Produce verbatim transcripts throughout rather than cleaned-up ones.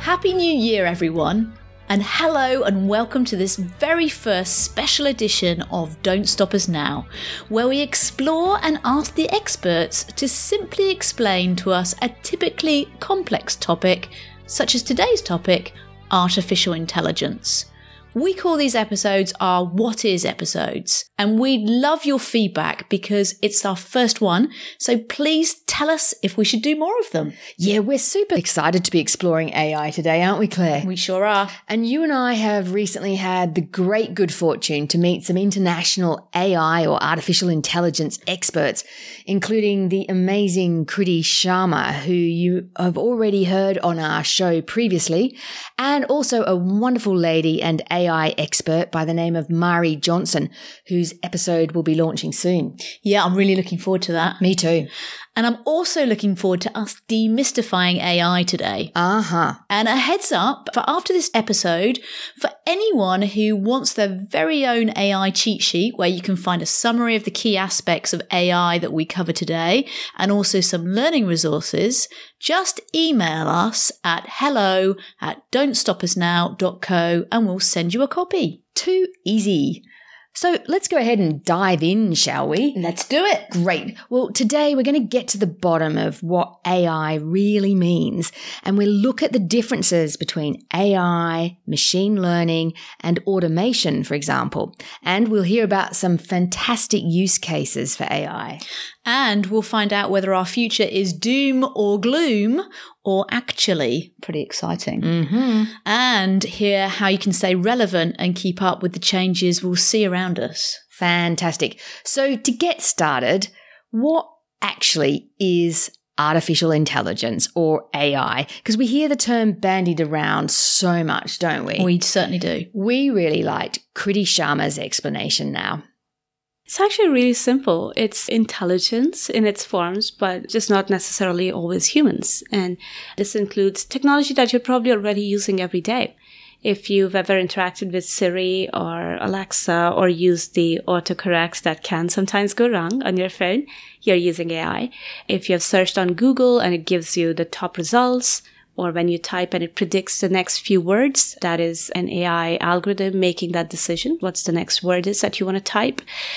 Happy New Year, everyone, and hello and welcome to this very first special edition of Don't Stop Us Now, where we explore and ask the experts to simply explain to us a typically complex topic, such as today's topic, artificial intelligence. We call these episodes our What Is episodes, and we'd love your feedback because it's our first one, so please tell us if we should do more of them. Yeah, we're super excited to be exploring A I today, aren't we, Claire? We sure are. And you and I have recently had the great good fortune to meet some international A I or artificial intelligence experts, including the amazing Kriti Sharma, who you have already heard on our show previously, and also a wonderful lady and A I A I expert by the name of Mari Johnson, whose episode will be launching soon. Yeah, I'm really looking forward to that. Me too. And I'm also looking forward to us demystifying A I today. Uh-huh. And a heads up for after this episode, for anyone who wants their very own A I cheat sheet where you can find a summary of the key aspects of A I that we cover today and also some learning resources, just email us at hello at don't stop us now dot co and we'll send you a copy. Too easy. So let's go ahead and dive in, shall we? Let's do it. Great. Well, today we're going to get to the bottom of what A I really means, and we'll look at the differences between A I, machine learning, and automation, for example. And we'll hear about some fantastic use cases for A I. And we'll find out whether our future is doom or gloom, or actually pretty exciting. Mm-hmm. And hear how you can stay relevant and keep up with the changes we'll see around us. Fantastic. So to get started, what actually is artificial intelligence or A I? Because we hear the term bandied around so much, don't we? We certainly do. We really liked Kriti Sharma's explanation now. It's actually really simple. It's intelligence in its forms, but just not necessarily always humans. And this includes technology that you're probably already using every day. If you've ever interacted with Siri or Alexa or used the autocorrect that can sometimes go wrong on your phone, you're using A I. If you have searched on Google and it gives you the top results, or when you type and it predicts the next few words, that is an A I algorithm making that decision, what's the next word is that you want to type.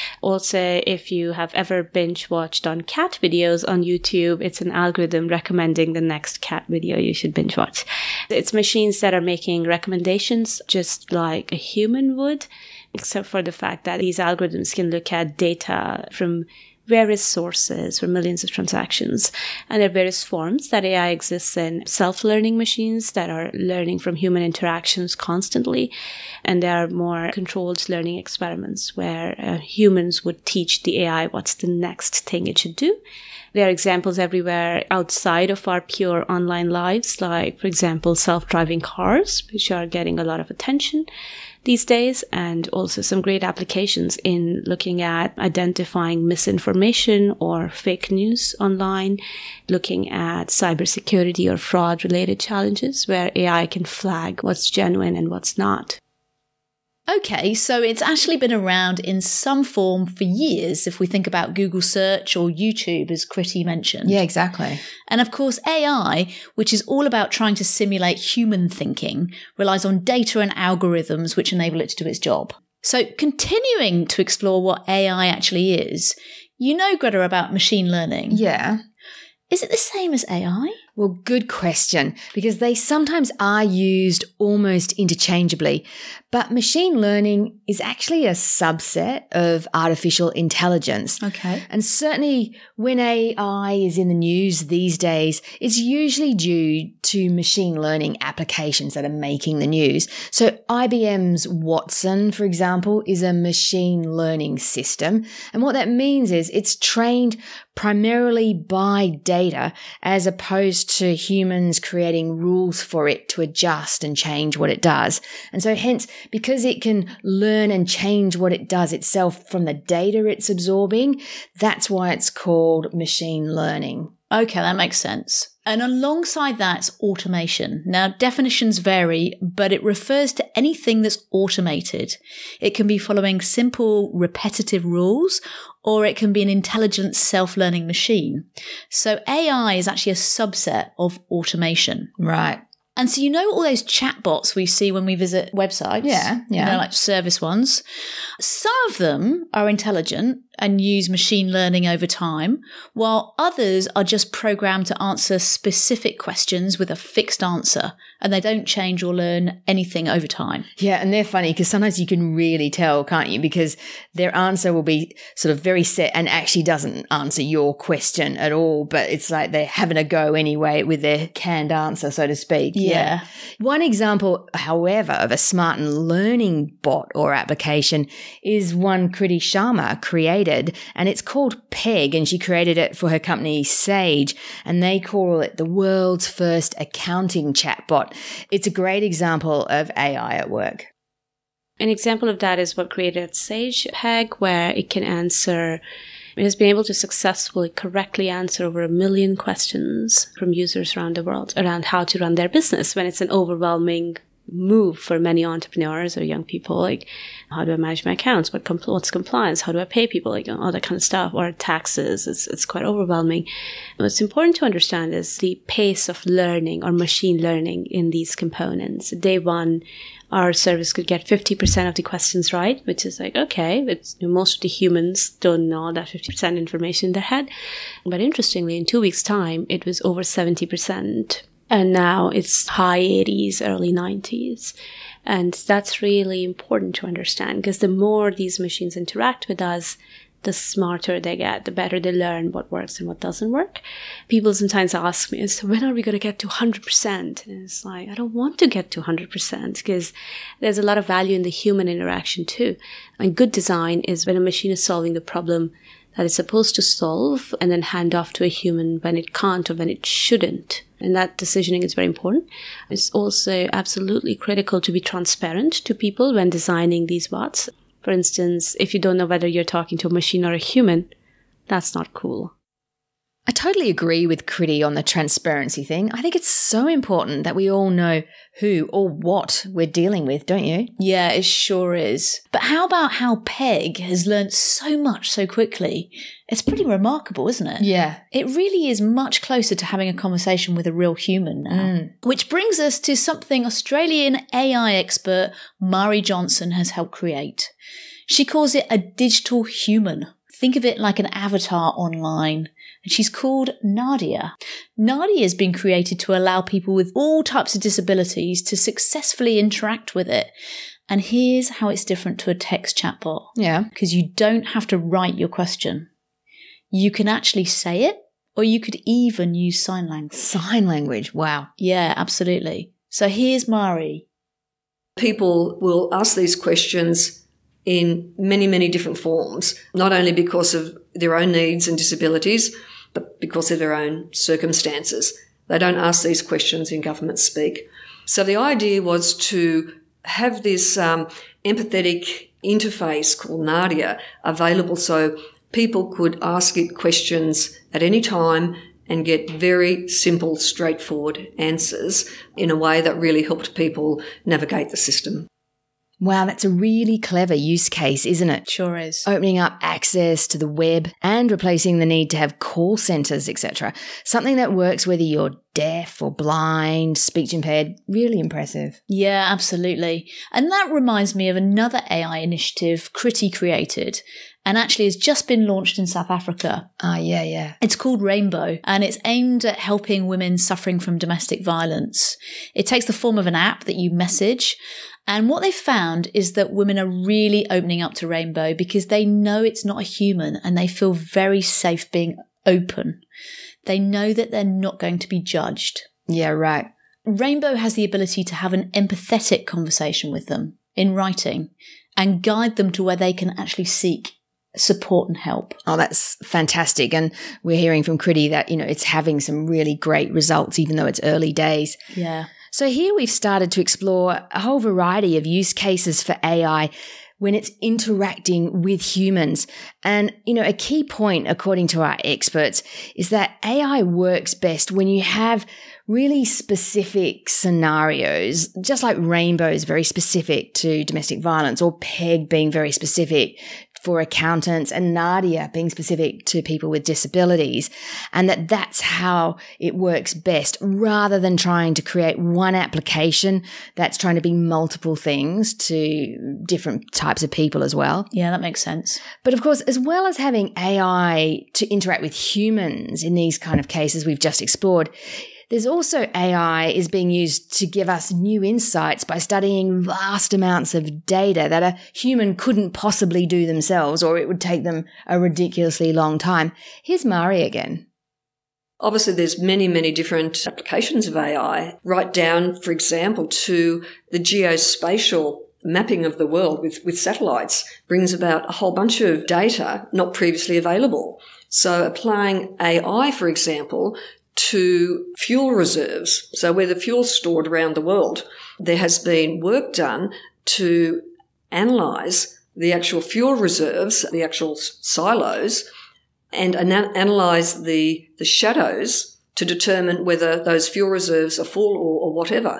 Also, if you have ever binge watched on cat videos on YouTube, it's an algorithm recommending the next cat video you should binge watch. It's machines that are making recommendations just like a human would, except for the fact that these algorithms can look at data from various sources for millions of transactions. And there are various forms that A I exists in. Self-learning machines that are learning from human interactions constantly. And there are more controlled learning experiments where uh, humans would teach the A I what's the next thing it should do. There are examples everywhere outside of our pure online lives, like, for example, self-driving cars, which are getting a lot of attention these days, and also some great applications in looking at identifying misinformation or fake news online, looking at cybersecurity or fraud-related challenges where A I can flag what's genuine and what's not. Okay, so it's actually been around in some form for years if we think about Google search or YouTube, as Kriti mentioned. Yeah, exactly. And of course, A I, which is all about trying to simulate human thinking, relies on data and algorithms which enable it to do its job. So continuing to explore what A I actually is, you know, Greta, about machine learning. Yeah. Is it the same as A I? Well, good question, because they sometimes are used almost interchangeably. But machine learning is actually a subset of artificial intelligence. Okay. And certainly when A I is in the news these days, it's usually due to machine learning applications that are making the news. So I B M's Watson, for example, is a machine learning system. And what that means is it's trained primarily by data as opposed to humans creating rules for it to adjust and change what it does. And so hence, because it can learn and change what it does itself from the data it's absorbing, that's why it's called machine learning. Okay, that makes sense. And alongside that's automation. Now, definitions vary, but it refers to anything that's automated. It can be following simple, repetitive rules, or it can be an intelligent, self-learning machine. So A I is actually a subset of automation. Right. And so you know all those chatbots we see when we visit websites? Yeah, yeah. You know, like service ones. Some of them are intelligent and use machine learning over time, while others are just programmed to answer specific questions with a fixed answer, and they don't change or learn anything over time. Yeah, and they're funny because sometimes you can really tell, can't you? Because their answer will be sort of very set and actually doesn't answer your question at all, but it's like they're having a go anyway with their canned answer, so to speak. Yeah. Yeah. One example, however, of a smart and learning bot or application is one Kriti Sharma created, and it's called Peg, and she created it for her company Sage, and they call it the world's first accounting chatbot. It's a great example of A I at work. An example of that is what created at Sage, Peg, where it can answer It has been able to successfully, correctly answer over a million questions from users around the world around how to run their business when it's an overwhelming move for many entrepreneurs or young people. Like, how do I manage my accounts? What compl- what's compliance? How do I pay people? Like, all that kind of stuff. Or taxes. It's, it's quite overwhelming. What's important to understand is the pace of learning or machine learning in these components. Day one, our service could get fifty percent of the questions right, which is like, okay, it's, you know, most of the humans don't know that fifty percent information in their head. But interestingly, in two weeks' time, it was over seventy percent. And now it's high eighties, early nineties. And that's really important to understand, because the more these machines interact with us, the smarter they get, the better they learn what works and what doesn't work. People sometimes ask me, so when are we going to get to one hundred percent? And it's like, I don't want to get to one hundred percent, because there's a lot of value in the human interaction too. And good design is when a machine is solving the problem that it's supposed to solve and then hand off to a human when it can't or when it shouldn't. And that decisioning is very important. It's also absolutely critical to be transparent to people when designing these bots. For instance, if you don't know whether you're talking to a machine or a human, that's not cool. I totally agree with Kriti on the transparency thing. I think it's so important that we all know who or what we're dealing with, don't you? Yeah, it sure is. But how about how Peg has learned so much so quickly? It's pretty remarkable, isn't it? Yeah. It really is much closer to having a conversation with a real human now. Mm. Which brings us to something Australian A I expert Mari Johnson has helped create. She calls it a digital human. Think of it like an avatar online. And she's called Nadia. Nadia has been created to allow people with all types of disabilities to successfully interact with it. And here's how it's different to a text chatbot. Yeah. Because you don't have to write your question. You can actually say it, or you could even use sign language. Sign language, wow. Yeah, absolutely. So here's Mari. People will ask these questions in many, many different forms, not only because of their own needs and disabilities, but because of their own circumstances. They don't ask these questions in government speak. So the idea was to have this um, empathetic interface called Nadia available so people could ask it questions at any time and get very simple, straightforward answers in a way that really helped people navigate the system. Wow, that's a really clever use case, isn't it? Sure is. Opening up access to the web and replacing the need to have call centres, et cetera. Something that works whether you're deaf or blind, speech impaired. Really impressive. Yeah, absolutely. And that reminds me of another A I initiative Kriti created, and actually has just been launched in South Africa. Ah, yeah, yeah. It's called Rainbow, and it's aimed at helping women suffering from domestic violence. It takes the form of an app that you message. And what they've found is that women are really opening up to Rainbow because they know it's not a human and they feel very safe being open. They know that they're not going to be judged. Yeah, right. Rainbow has the ability to have an empathetic conversation with them in writing and guide them to where they can actually seek support and help. Oh, that's fantastic. And we're hearing from Kriti that, you know, it's having some really great results, even though it's early days. Yeah. So here we've started to explore a whole variety of use cases for A I when it's interacting with humans. And, you know, a key point, according to our experts, is that A I works best when you have really specific scenarios, just like Rainbow is very specific to domestic violence, or Peg being very specific for accountants and Nadia being specific to people with disabilities, and that that's how it works best rather than trying to create one application that's trying to be multiple things to different types of people as well. Yeah, that makes sense. But of course, as well as having A I to interact with humans in these kind of cases we've just explored, there's also A I is being used to give us new insights by studying vast amounts of data that a human couldn't possibly do themselves, or it would take them a ridiculously long time. Here's Mari again. Obviously, there's many, many different applications of A I, right down, for example, to the geospatial mapping of the world with, with satellites brings about a whole bunch of data not previously available. So applying A I, for example, to fuel reserves, so where the fuel's stored around the world, there has been work done to analyse the actual fuel reserves, the actual silos, and ana- analyse the, the shadows to determine whether those fuel reserves are full or, or whatever.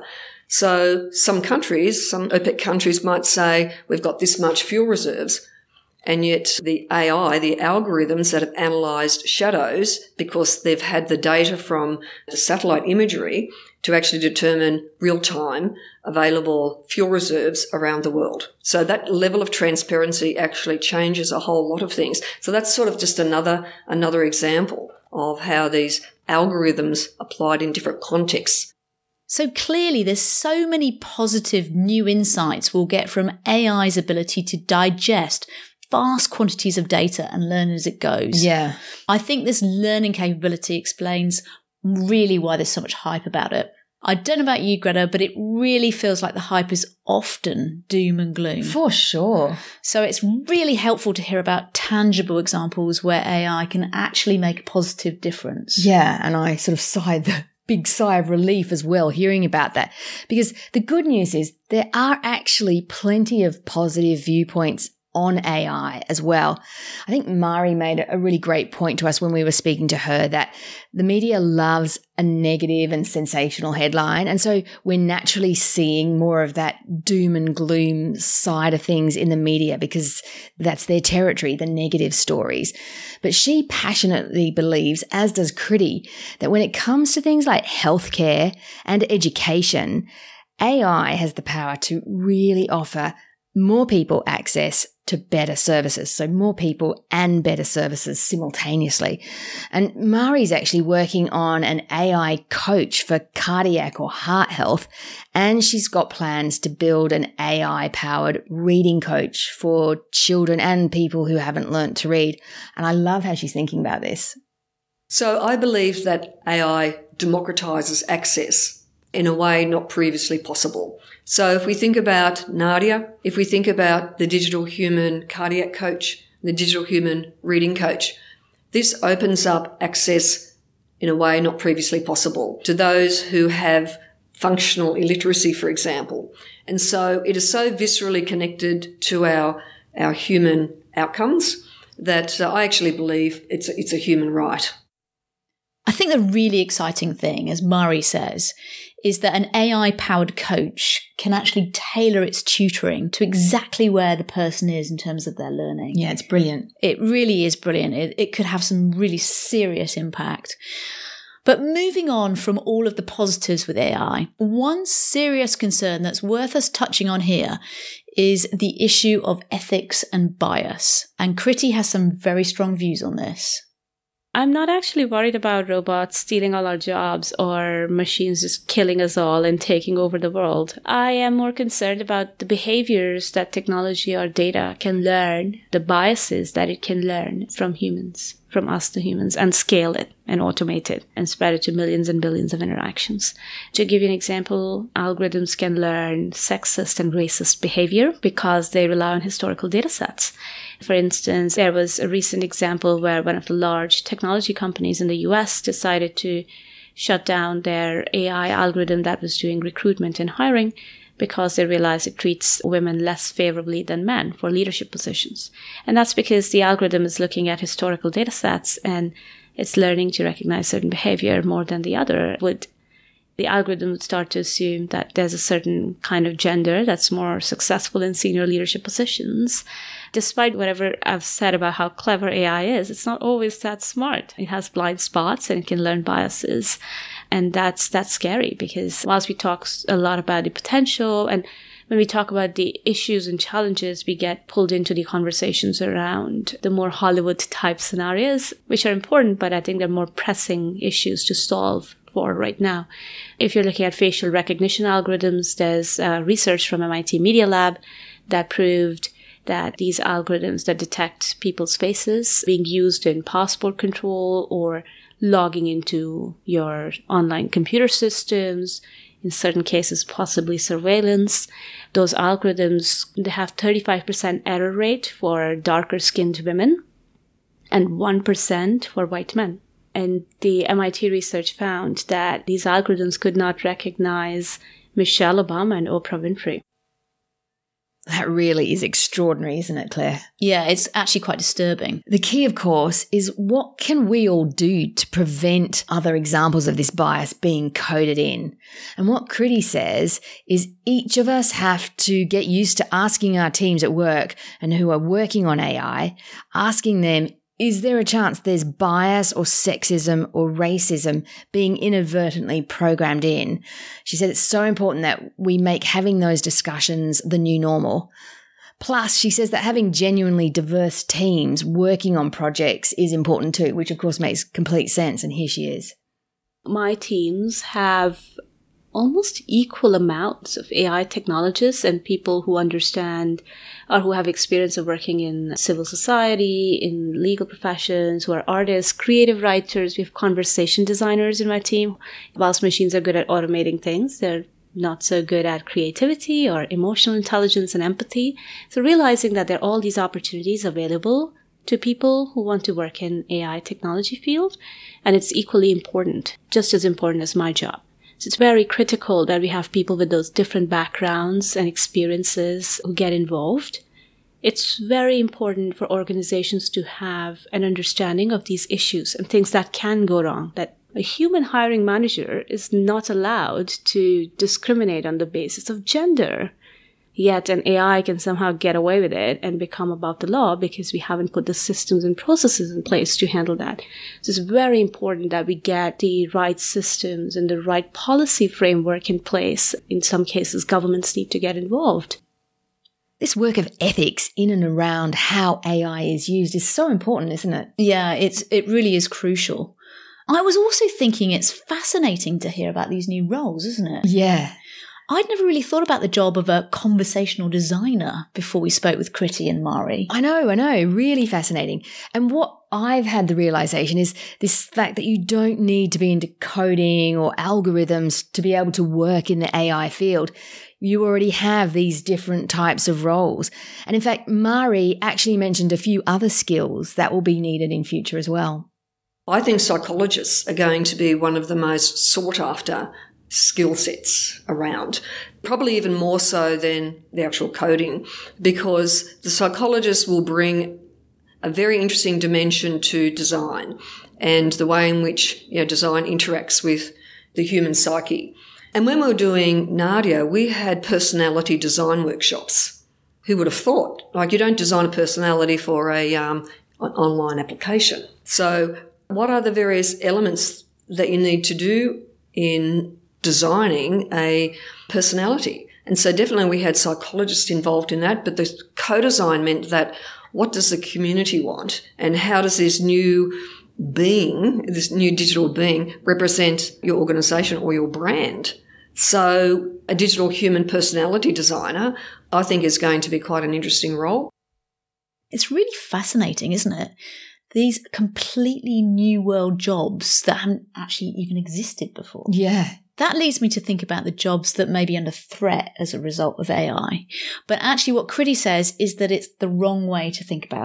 So some countries, some OPEC countries might say, we've got this much fuel reserves, and yet the A I, the algorithms that have analysed shadows, because they've had the data from the satellite imagery to actually determine real-time available fuel reserves around the world. So that level of transparency actually changes a whole lot of things. So that's sort of just another, another example of how these algorithms applied in different contexts. So clearly there's so many positive new insights we'll get from A I's ability to digest vast quantities of data and learn as it goes. Yeah. I think this learning capability explains really why there's so much hype about it. I don't know about you, Greta, but it really feels like the hype is often doom and gloom. For sure. So it's really helpful to hear about tangible examples where A I can actually make a positive difference. Yeah, and I sort of sighed the big sigh of relief as well hearing about that, because the good news is there are actually plenty of positive viewpoints on A I as well. I think Mari made a really great point to us when we were speaking to her that the media loves a negative and sensational headline. And so we're naturally seeing more of that doom and gloom side of things in the media because that's their territory, the negative stories. But she passionately believes, as does Kriti, that when it comes to things like healthcare and education, A I has the power to really offer more people access to better services. So more people and better services simultaneously. And Mari's actually working on an A I coach for cardiac or heart health. And she's got plans to build an A I-powered reading coach for children and people who haven't learnt to read. And I love how she's thinking about this. So I believe that A I democratises access in a way not previously possible. So if we think about Nadia, if we think about the digital human cardiac coach, the digital human reading coach, this opens up access in a way not previously possible to those who have functional illiteracy, for example. And so it is so viscerally connected to our, our human outcomes that uh, I actually believe it's a, it's a human right. I think the really exciting thing, as Mari says, is that an A I-powered coach can actually tailor its tutoring to exactly where the person is in terms of their learning. Yeah, it's brilliant. It really is brilliant. It, it could have some really serious impact. But moving on from all of the positives with A I, one serious concern that's worth us touching on here is the issue of ethics and bias. And Kriti has some very strong views on this. I'm not actually worried about robots stealing all our jobs or machines just killing us all and taking over the world. I am more concerned about the behaviors that technology or data can learn, the biases that it can learn from humans, from us to humans, and scale it and automate it and spread it to millions and billions of interactions. To give you an example, algorithms can learn sexist and racist behavior because they rely on historical data sets. For instance, there was a recent example where one of the large technology companies in the U S decided to shut down their A I algorithm that was doing recruitment and hiring because they realized it treats women less favorably than men for leadership positions. And that's because the algorithm is looking at historical data sets and it's learning to recognize certain behavior more than the other would. the algorithm would start to assume that there's a certain kind of gender that's more successful in senior leadership positions. Despite whatever I've said about how clever A I is, it's not always that smart. It has blind spots and it can learn biases. And that's that's scary, because whilst we talk a lot about the potential, and when we talk about the issues and challenges, we get pulled into the conversations around the more Hollywood type scenarios, which are important, but I think they're more pressing issues to solve for right now. If you're looking at facial recognition algorithms, there's uh, research from M I T Media Lab that proved that these algorithms that detect people's faces being used in passport control or logging into your online computer systems, in certain cases possibly surveillance, those algorithms, they have thirty-five percent error rate for darker skinned women and one percent for white men. And the M I T research found that these algorithms could not recognize Michelle Obama and Oprah Winfrey. That really is extraordinary, isn't it, Claire? Yeah, it's actually quite disturbing. The key, of course, is what can we all do to prevent other examples of this bias being coded in? And what Kriti says is each of us have to get used to asking our teams at work and who are working on A I, asking them, is there a chance there's bias or sexism or racism being inadvertently programmed in? She said it's so important that we make having those discussions the new normal. Plus, she says that having genuinely diverse teams working on projects is important too, which of course makes complete sense. And here she is. My teams have almost equal amounts of A I technologists and people who understand or who have experience of working in civil society, in legal professions, who are artists, creative writers. We have conversation designers in my team. Whilst machines are good at automating things, they're not so good at creativity or emotional intelligence and empathy. So realizing that there are all these opportunities available to people who want to work in A I technology field, and it's equally important, just as important as my job. So it's very critical that we have people with those different backgrounds and experiences who get involved. It's very important for organizations to have an understanding of these issues and things that can go wrong, that a human hiring manager is not allowed to discriminate on the basis of gender. Yet an A I can somehow get away with it and become above the law because we haven't put the systems and processes in place to handle that. So it's very important that we get the right systems and the right policy framework in place. In some cases, governments need to get involved. This work of ethics in and around how A I is used is so important, isn't it? Yeah, it's it really is crucial. I was also thinking it's fascinating to hear about these new roles, isn't it? Yeah. I'd never really thought about the job of a conversational designer before we spoke with Kriti and Mari. I know, I know, really fascinating. And what I've had the realization is this fact that you don't need to be into coding or algorithms to be able to work in the A I field. You already have these different types of roles. And in fact, Mari actually mentioned a few other skills that will be needed in future as well. I think psychologists are going to be one of the most sought after skill sets around, probably even more so than the actual coding, because the psychologists will bring a very interesting dimension to design and the way in which, you know, design interacts with the human psyche. And when we were doing Nadia, we had personality design workshops. Who would have thought? Like, you don't design a personality for a um, an online application. So what are the various elements that you need to do in designing a personality? And so definitely we had psychologists involved in that, but the co-design meant that what does the community want and how does this new being, this new digital being, represent your organisation or your brand? So a digital human personality designer, I think, is going to be quite an interesting role. It's really fascinating, isn't it? These completely new world jobs that haven't actually even existed before. Yeah. That leads me to think about the jobs that may be under threat as a result of A I. But actually what Kriti says is that it's the wrong way to think about it.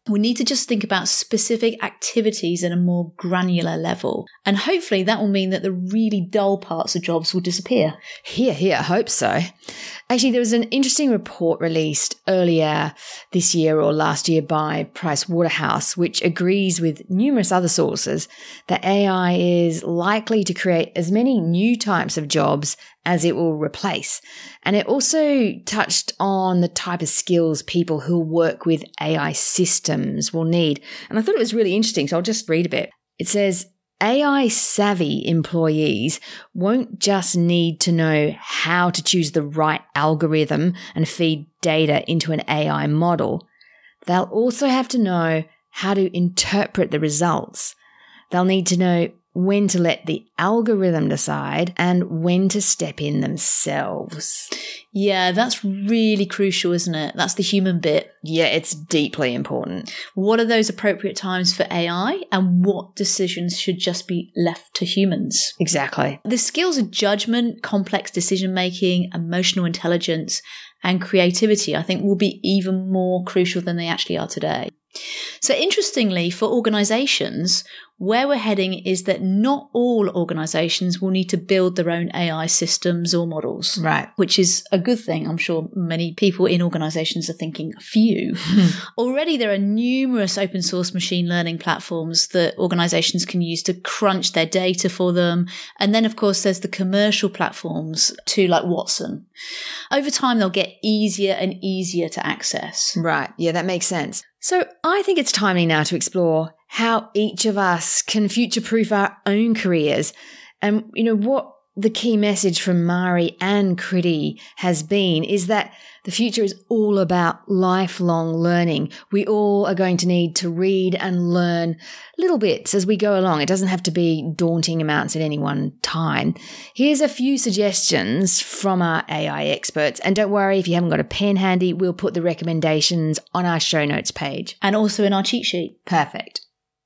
We need to just think about specific activities at a more granular level. And hopefully that will mean that the really dull parts of jobs will disappear. Here, here, I hope so. Actually, there was an interesting report released earlier this year or last year by Price Waterhouse, which agrees with numerous other sources that A I is likely to create as many new types of jobs as it will replace. And it also touched on the type of skills people who work with A I systems will need. And I thought it was really interesting, so I'll just read a bit. It says, A I-savvy employees won't just need to know how to choose the right algorithm and feed data into an A I model. They'll also have to know how to interpret the results. They'll need to know when to let the algorithm decide and when to step in themselves. Yeah, that's really crucial, isn't it? That's the human bit. Yeah, it's deeply important. What are those appropriate times for A I, and what decisions should just be left to humans? Exactly. The skills of judgment, complex decision-making, emotional intelligence, and creativity, I think, will be even more crucial than they actually are today. So interestingly, for organizations, where we're heading is that not all organizations will need to build their own A I systems or models. Right. Which is a good thing. I'm sure many people in organizations are thinking, phew. Already there are numerous open source machine learning platforms that organizations can use to crunch their data for them. And then, of course, there's the commercial platforms too, like Watson. Over time, they'll get easier and easier to access. Right. Yeah, that makes sense. So I think it's timely now to explore how each of us can future-proof our own careers and, you know, what the key message from Mari and Kriti has been is that the future is all about lifelong learning. We all are going to need to read and learn little bits as we go along. It doesn't have to be daunting amounts at any one time. Here's a few suggestions from our A I experts. And don't worry, if you haven't got a pen handy, we'll put the recommendations on our show notes page. And also in our cheat sheet. Perfect.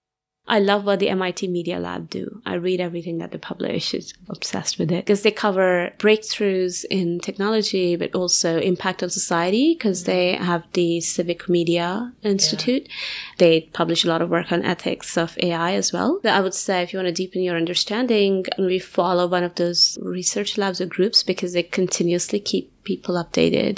I love what the M I T Media Lab do. I read everything that they publish. I'm obsessed with it because they cover breakthroughs in technology, but also impact on society because they have the Civic Media Institute. Yeah. They publish a lot of work on ethics of A I as well. But I would say if you want to deepen your understanding, we follow one of those research labs or groups because they continuously keep people updated.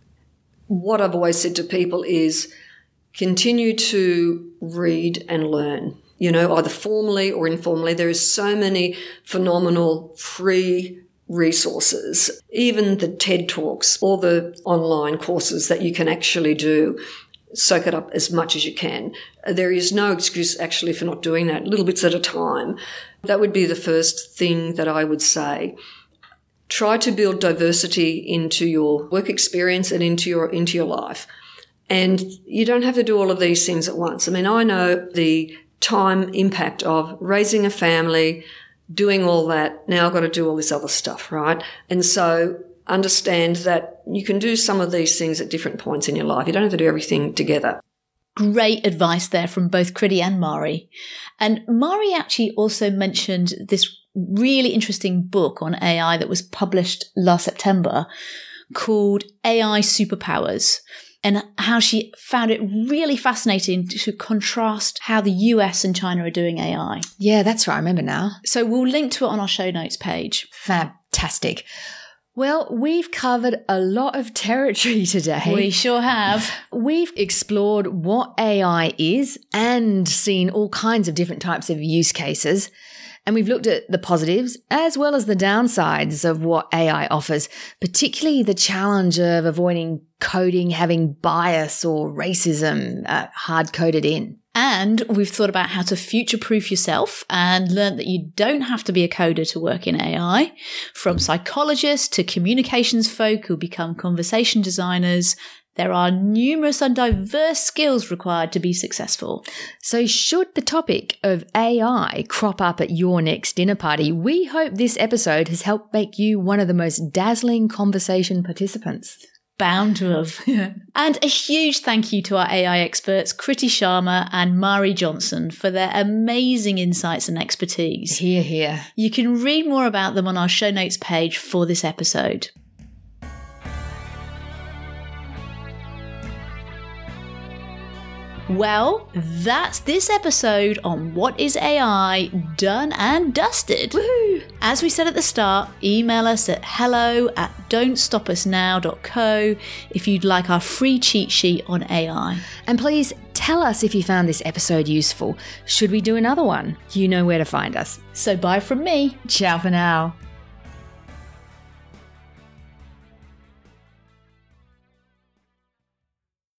What I've always said to people is continue to read and learn. You know, either formally or informally. There is so many phenomenal free resources, even the TED Talks or the online courses that you can actually do. Soak it up as much as you can. There is no excuse actually for not doing that, little bits at a time. That would be the first thing that I would say. Try to build diversity into your work experience and into your, into your life. And you don't have to do all of these things at once. I mean, I know the time impact of raising a family, doing all that. Now I've got to do all this other stuff, right? And so understand that you can do some of these things at different points in your life. You don't have to do everything together. Great advice there from both Kriti and Mari. And Mari actually also mentioned this really interesting book on A I that was published last September called A I Superpowers, and how she found it really fascinating to contrast how the U S and China are doing A I. Yeah, that's right. I remember now. So we'll link to it on our show notes page. Fantastic. Well, we've covered a lot of territory today. We sure have. We've explored what A I is and seen all kinds of different types of use cases. And we've looked at the positives as well as the downsides of what A I offers, particularly the challenge of avoiding coding having bias or racism uh, hard-coded in. And we've thought about how to future-proof yourself and learned that you don't have to be a coder to work in A I. From psychologists to communications folk who become conversation designers, there are numerous and diverse skills required to be successful. So should the topic of A I crop up at your next dinner party, we hope this episode has helped make you one of the most dazzling conversation participants. Bound to have. And a huge thank you to our A I experts, Kriti Sharma and Mari Johnson, for their amazing insights and expertise. Hear, hear. You can read more about them on our show notes page for this episode. Well, that's this episode on What is A I done and dusted. Woohoo! As we said at the start, email us at hello at don't stop us now dot co if you'd like our free cheat sheet on A I. And please tell us if you found this episode useful. Should we do another one? You know where to find us. So bye from me. Ciao for now.